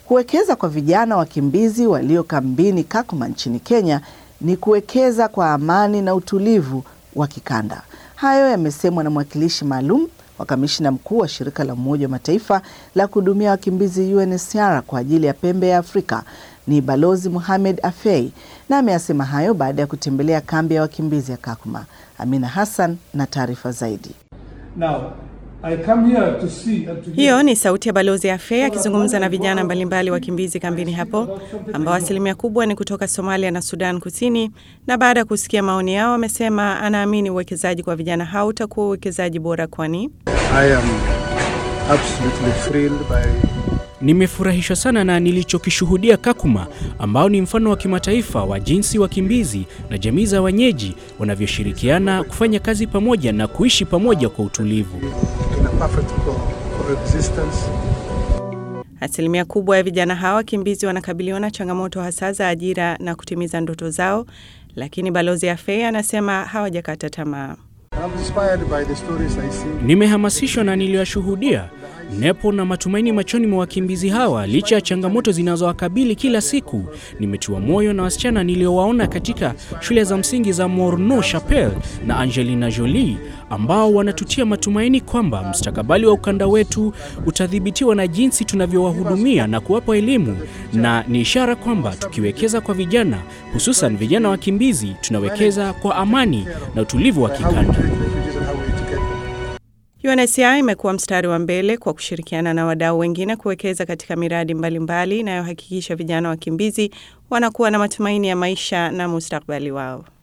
Kuwekeza kwa vijana wakimbizi walio kambini Kakuma nchini Kenya ni kuwekeza kwa amani na utulivu wa kikanda. Hayo yamesemwa na mwakilishi maalum wa kamishna mkuu wa shirika la Umoja wa Mataifa la kuhudumia wakimbizi UNHCR kwa ajili ya pembe ya Afrika, ni Balozi Mohamed Afey, na ameyasema hayo baada ya kutembelea kambi ya wakimbizi ya Kakuma. Amina Hassan na taarifa zaidi. Hiyo ni sauti ya Balozi Afey akizungumza na vijana mbalimbali wakimbizi kambini hapo, ambao asilimia kubwa ni kutoka Somalia na Sudan Kusini, na baada ya kusikia maoni yao amesema anaamini uwekezaji kwa vijana hao utakuwa uwekezaji bora kwani nimefurahishwa sana na nilichokishuhudia Kakuma, ambao ni mfano wa kimataifa wa jinsi wakimbizi na jamii za wenyeji wanavyoshirikiana kufanya kazi pamoja na kuishi pamoja kwa utulivu. Asilimia kubwa ya vijana hawa wakimbizi wanakabiliwa na changamoto hasa za ajira na kutimiza ndoto zao, lakini Balozi Afey anasema hawajakata tamaa. Nimehamasishwa na niliyoshuhudia. Nepo na matumaini machoni mwa wakimbizi hawa licha ya changamoto zinazowakabili kila siku. Nimetiwa moyo na wasichana niliowaona katika shule za msingi za Morno Chapelle na Angelina Jolie, ambao wanatutia matumaini kwamba mustakabali wa ukanda wetu utadhibitiwa na jinsi tunavyowahudumia na kuwapa elimu, na ni ishara kwamba tukiwekeza kwa vijana, hususan vijana wakimbizi, tunawekeza kwa amani na utulivu wa kikanda. UNHCR imekuwa mstari wa mbele kwa kushirikiana na wadau wengine kuwekeza katika miradi mbalimbali inayohakikisha vijana wakimbizi wanakuwa na matumaini ya maisha na mustakabali wao.